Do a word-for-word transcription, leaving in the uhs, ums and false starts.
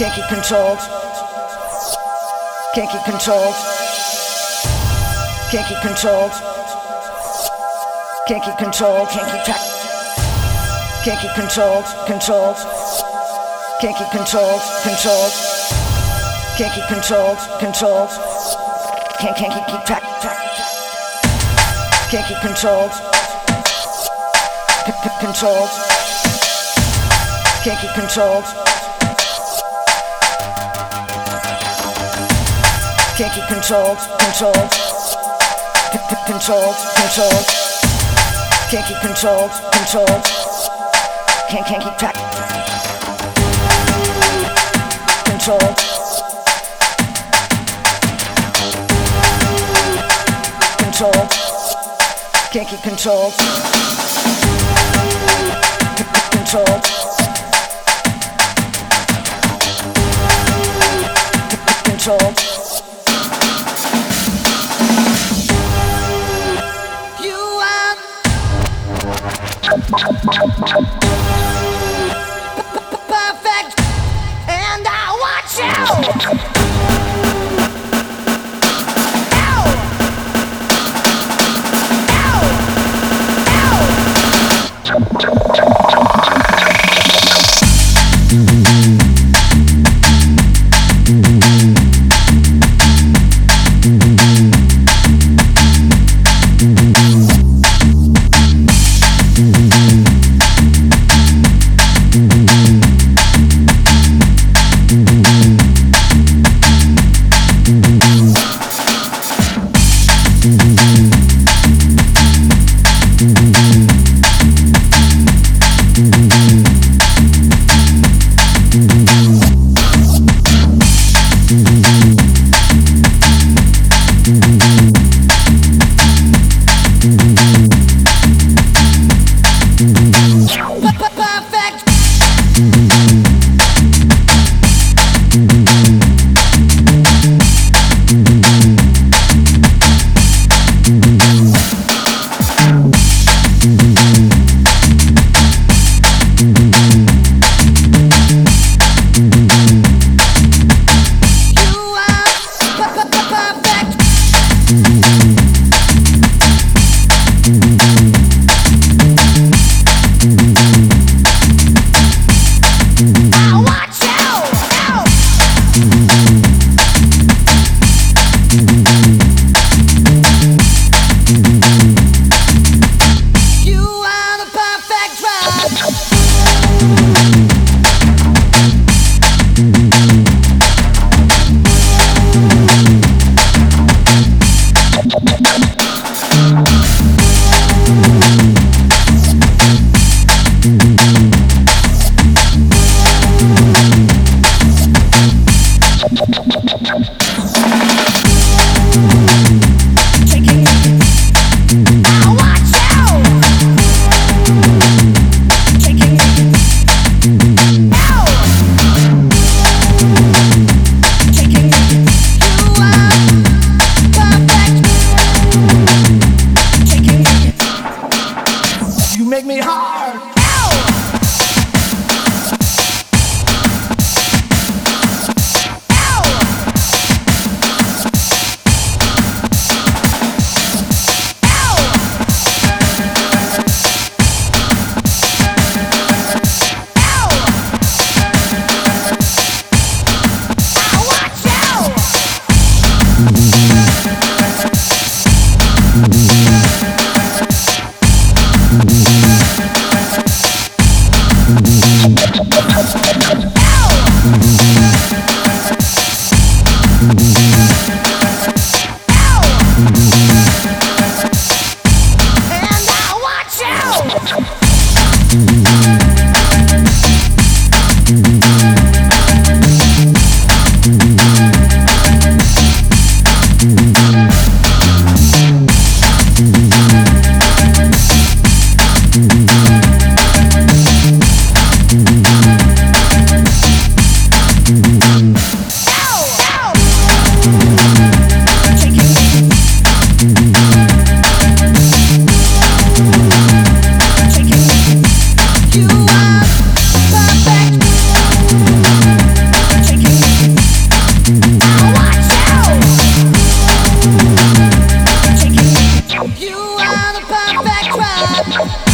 Can't keep controlled. Can't keep controlled. Can't keep controlled. Can't keep controlled. Can't keep track. Can't keep controlled. Controlled. Can't keep controlled. Controlled. Can't keep controlled. Controlled. Can't can't keep keep track. Track. Can't keep controlled. Controlled. Can't keep controlled. Can't keep controlled. Controlled. Controlled. Controlled. Can't keep controlled. Controlled. Can't can't keep track. Controlled. Controlled. Can't keep controlled. Controlled. Controlled. You are perfect, and I want you. Thank you.